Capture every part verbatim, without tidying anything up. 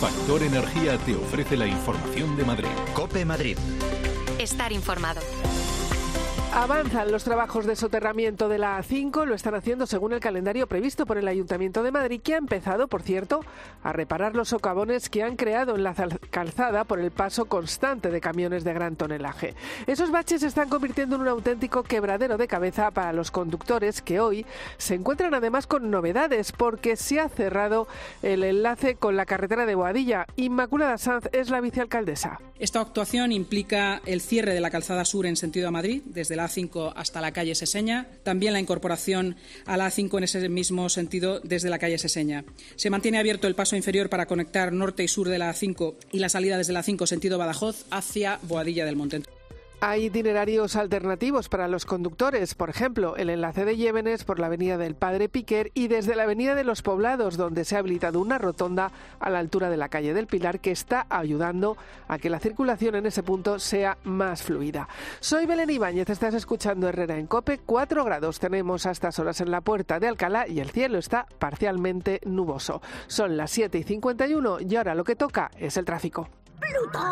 Factor Energía te ofrece la información de Madrid. COPE Madrid. Estar informado. Avanzan los trabajos de soterramiento de la A cinco, lo están haciendo según el calendario previsto por el Ayuntamiento de Madrid, que ha empezado, por cierto, a reparar los socavones que han creado en la calzada por el paso constante de camiones de gran tonelaje. Esos baches se están convirtiendo en un auténtico quebradero de cabeza para los conductores, que hoy se encuentran además con novedades, porque se ha cerrado el enlace con la carretera de Boadilla. Inmaculada Sanz es la vicealcaldesa. Esta actuación implica el cierre de la calzada sur en sentido a Madrid, desde la A cinco hasta la calle Seseña, también la incorporación a la A cinco en ese mismo sentido desde la calle Seseña. Se mantiene abierto el paso inferior para conectar norte y sur de la A cinco y la salida desde la A cinco sentido Badajoz hacia Boadilla del Monte. Hay itinerarios alternativos para los conductores, por ejemplo, el enlace de Llévenes por la avenida del Padre Piquer y desde la avenida de los Poblados, donde se ha habilitado una rotonda a la altura de la calle del Pilar, que está ayudando a que la circulación en ese punto sea más fluida. Soy Belén Ibáñez, estás escuchando Herrera en COPE. Cuatro grados tenemos a estas horas en la Puerta de Alcalá y el cielo está parcialmente nuboso. Son las siete y cincuenta y uno y ahora lo que toca es el tráfico. ¿Plutón?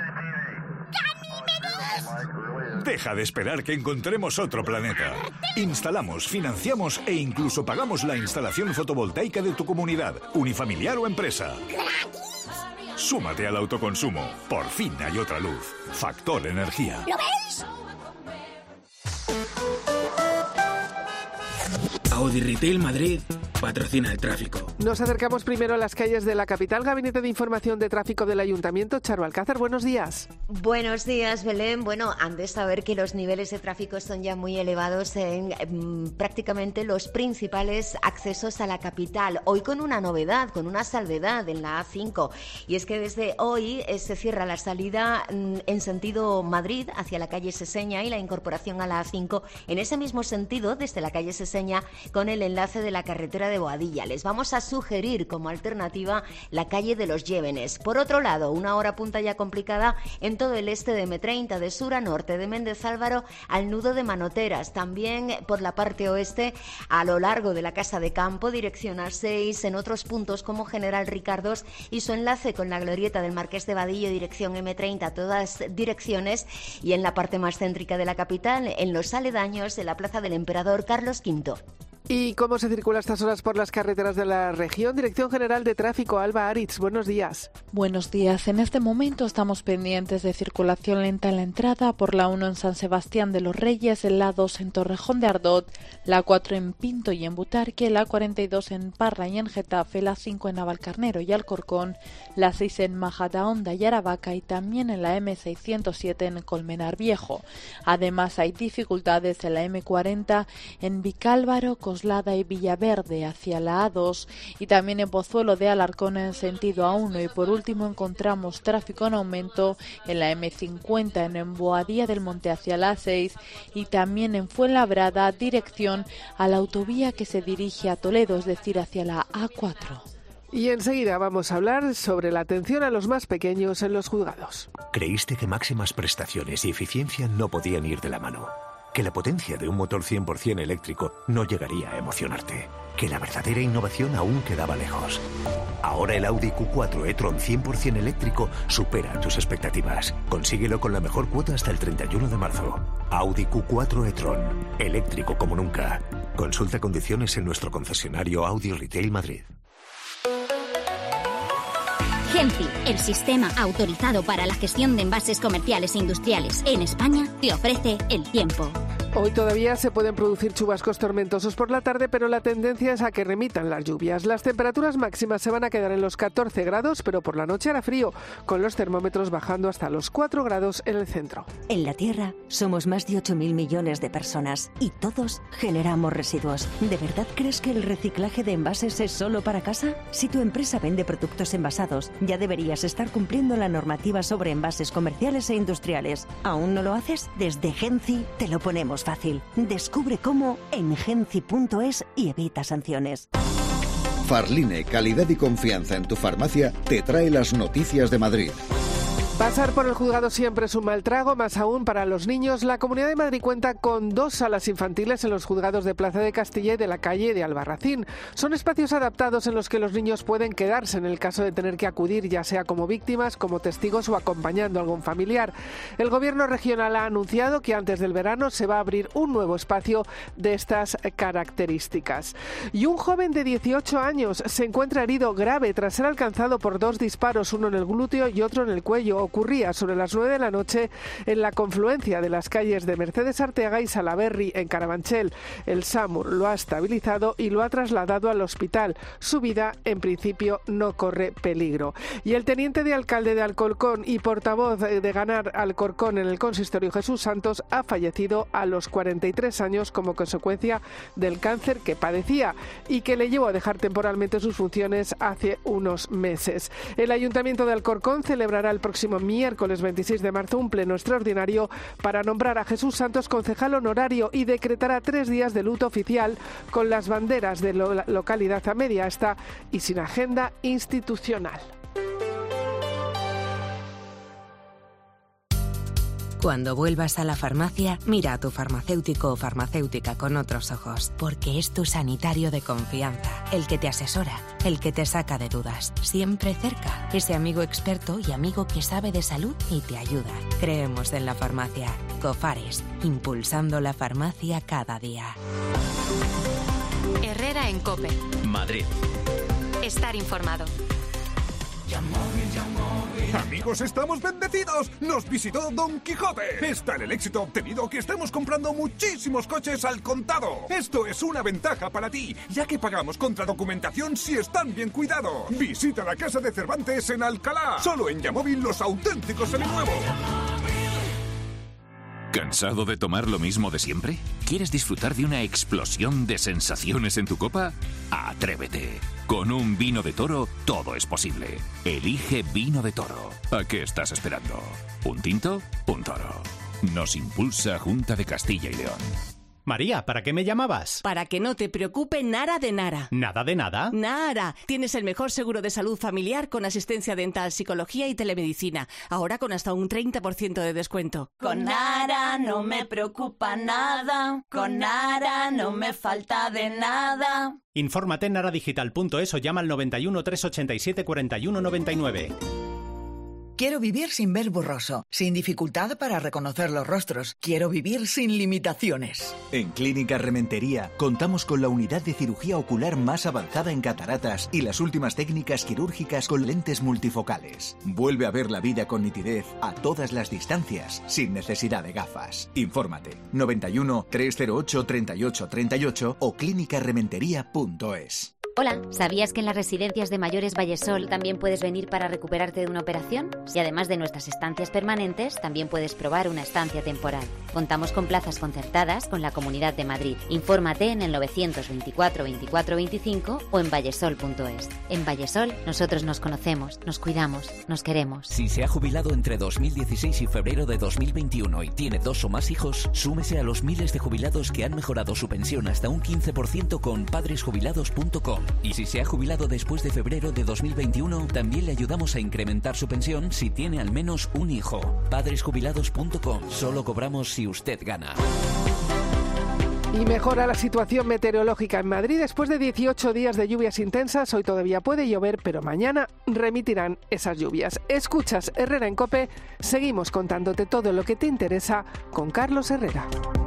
Deja de esperar que encontremos otro planeta. Instalamos, financiamos e incluso pagamos la instalación fotovoltaica de tu comunidad, unifamiliar o empresa. Súmate al autoconsumo. Por fin hay otra luz. Factor Energía. ¿Lo veis? Audi Retail Madrid patrocina el tráfico. Nos acercamos primero a las calles de la capital. Gabinete de Información de Tráfico del Ayuntamiento. Charo Alcázar, buenos días. Buenos días, Belén. Bueno, han de saber que los niveles de tráfico son ya muy elevados en eh, prácticamente los principales accesos a la capital. Hoy con una novedad, con una salvedad en la A cinco. Y es que desde hoy eh, se cierra la salida mm, en sentido Madrid hacia la calle Seseña y la incorporación a la A cinco en ese mismo sentido desde la calle Seseña con el enlace de la carretera de Boadilla. Les vamos a sugerir como alternativa la calle de los Llévenes. Por otro lado, una hora punta ya complicada en todo el este de eme treinta, de sur a norte, de Méndez Álvaro al nudo de Manoteras. También por la parte oeste a lo largo de la Casa de Campo, dirección A seis, en otros puntos como General Ricardos y su enlace con la glorieta del Marqués de Vadillo, dirección eme treinta, todas direcciones. Y en la parte más céntrica de la capital, en los aledaños de la Plaza del Emperador Carlos quinto. ¿Y cómo se circula a estas horas por las carreteras de la región? Dirección General de Tráfico, Alba Aritz, buenos días. Buenos días. En este momento estamos pendientes de circulación lenta en la entrada por la uno en San Sebastián de los Reyes, la dos en Torrejón de Ardot, la cuatro en Pinto y en Butarque, la cuarenta y dos en Parra y en Getafe, la cinco en Navalcarnero y Alcorcón, la seis en Majadahonda y Aravaca y también en la eme seiscientos siete en Colmenar Viejo. Además hay dificultades en la eme cuarenta en Vicálvaro, Coslada y Villaverde hacia la A dos y también en Pozuelo de Alarcón en sentido A uno y por último encontramos tráfico en aumento en la eme cincuenta en Boadilla del Monte hacia la A seis y también en Fuenlabrada dirección a la autovía que se dirige a Toledo, es decir hacia la A cuatro. Y enseguida vamos a hablar sobre la atención a los más pequeños en los juzgados. ¿Creíste que máximas prestaciones y eficiencia no podían ir de la mano? ¿Que la potencia de un motor cien por ciento eléctrico no llegaría a emocionarte? ¿Que la verdadera innovación aún quedaba lejos? Ahora el Audi Q cuatro e-tron cien por ciento eléctrico supera tus expectativas. Consíguelo con la mejor cuota hasta el treinta y uno de marzo. Audi Q cuatro e-tron, eléctrico como nunca. Consulta condiciones en nuestro concesionario Audi Retail Madrid. Genci, el sistema autorizado para la gestión de envases comerciales e industriales en España, te ofrece el tiempo. Hoy todavía se pueden producir chubascos tormentosos por la tarde, pero la tendencia es a que remitan las lluvias. Las temperaturas máximas se van a quedar en los catorce grados, pero por la noche hará frío, con los termómetros bajando hasta los cuatro grados en el centro. En la Tierra somos más de ocho mil millones de personas y todos generamos residuos. ¿De verdad crees que el reciclaje de envases es solo para casa? Si tu empresa vende productos envasados, ya deberías estar cumpliendo la normativa sobre envases comerciales e industriales. ¿Aún no lo haces? Desde Genci te lo ponemos fácil. Descubre cómo en genci punto es y evita sanciones. Farline, calidad y confianza en tu farmacia, te trae las noticias de Madrid. Pasar por el juzgado siempre es un mal trago, más aún para los niños. La Comunidad de Madrid cuenta con dos salas infantiles en los juzgados de Plaza de Castilla y de la calle de Albarracín. Son espacios adaptados en los que los niños pueden quedarse en el caso de tener que acudir, ya sea como víctimas, como testigos o acompañando a algún familiar. El Gobierno regional ha anunciado que antes del verano se va a abrir un nuevo espacio de estas características. Y un joven de dieciocho años se encuentra herido grave tras ser alcanzado por dos disparos, uno en el glúteo y otro en el cuello. Ocurría sobre las nueve de la noche en la confluencia de las calles de Mercedes Arteaga y Salaberry, en Carabanchel. El SAMUR lo ha estabilizado y lo ha trasladado al hospital. Su vida, en principio, no corre peligro. Y el teniente de alcalde de Alcorcón y portavoz de Ganar Alcorcón en el consistorio, Jesús Santos, ha fallecido a los cuarenta y tres años como consecuencia del cáncer que padecía y que le llevó a dejar temporalmente sus funciones hace unos meses. El Ayuntamiento de Alcorcón celebrará el próximo miércoles veintiséis de marzo un pleno extraordinario para nombrar a Jesús Santos concejal honorario y decretará tres días de luto oficial con las banderas de la localidad a media asta y sin agenda institucional. Cuando vuelvas a la farmacia, mira a tu farmacéutico o farmacéutica con otros ojos, porque es tu sanitario de confianza, el que te asesora, el que te saca de dudas, siempre cerca, ese amigo experto y amigo que sabe de salud y te ayuda. Creemos en la farmacia. Cofares, impulsando la farmacia cada día. Herrera en COPE. Madrid. Estar informado. Amigos, estamos bendecidos. Nos visitó Don Quijote. Es tal el éxito obtenido que estamos comprando muchísimos coches al contado. Esto es una ventaja para ti, ya que pagamos contra documentación si están bien cuidados. Visita la casa de Cervantes en Alcalá. Solo en Yamóvil los auténticos seminuevos. ¿Cansado de tomar lo mismo de siempre? ¿Quieres disfrutar de una explosión de sensaciones en tu copa? ¡Atrévete! Con un vino de Toro, todo es posible. Elige Vino de Toro. ¿A qué estás esperando? ¿Un tinto? Un toro. Nos impulsa Junta de Castilla y León. María, ¿para qué me llamabas? Para que no te preocupe nada de nada. ¿Nada de nada? Nada. Tienes el mejor seguro de salud familiar con asistencia dental, psicología y telemedicina. Ahora con hasta un treinta por ciento de descuento. Con Nara no me preocupa nada. Con Nara no me falta de nada. Infórmate en naradigital punto es o llama al noventa y uno, trescientos ochenta y siete, cuarenta y uno noventa y nueve. Quiero vivir sin ver borroso, sin dificultad para reconocer los rostros. Quiero vivir sin limitaciones. En Clínica Rementería contamos con la unidad de cirugía ocular más avanzada en cataratas y las últimas técnicas quirúrgicas con lentes multifocales. Vuelve a ver la vida con nitidez a todas las distancias, sin necesidad de gafas. Infórmate noventa y uno, trescientos ocho, treinta y ocho treinta y ocho o clínica rementería punto es. Hola, ¿sabías que en las residencias de mayores Vallesol también puedes venir para recuperarte de una operación? Y además de nuestras estancias permanentes, también puedes probar una estancia temporal. Contamos con plazas concertadas con la Comunidad de Madrid. Infórmate en el novecientos veinticuatro veinticuatro veinticinco o en vallesol punto es. En Vallesol, nosotros nos conocemos, nos cuidamos, nos queremos. Si se ha jubilado entre dos mil dieciséis y febrero de dos mil veintiuno y tiene dos o más hijos, súmese a los miles de jubilados que han mejorado su pensión hasta un quince por ciento con padres jubilados punto com. Y si se ha jubilado después de febrero de dos mil veintiuno, también le ayudamos a incrementar su pensión si tiene al menos un hijo. padres jubilados punto com. Solo cobramos si usted gana. Y mejora la situación meteorológica en Madrid. Después de dieciocho días de lluvias intensas, hoy todavía puede llover, pero mañana remitirán esas lluvias. Escuchas Herrera en COPE. Seguimos contándote todo lo que te interesa con Carlos Herrera.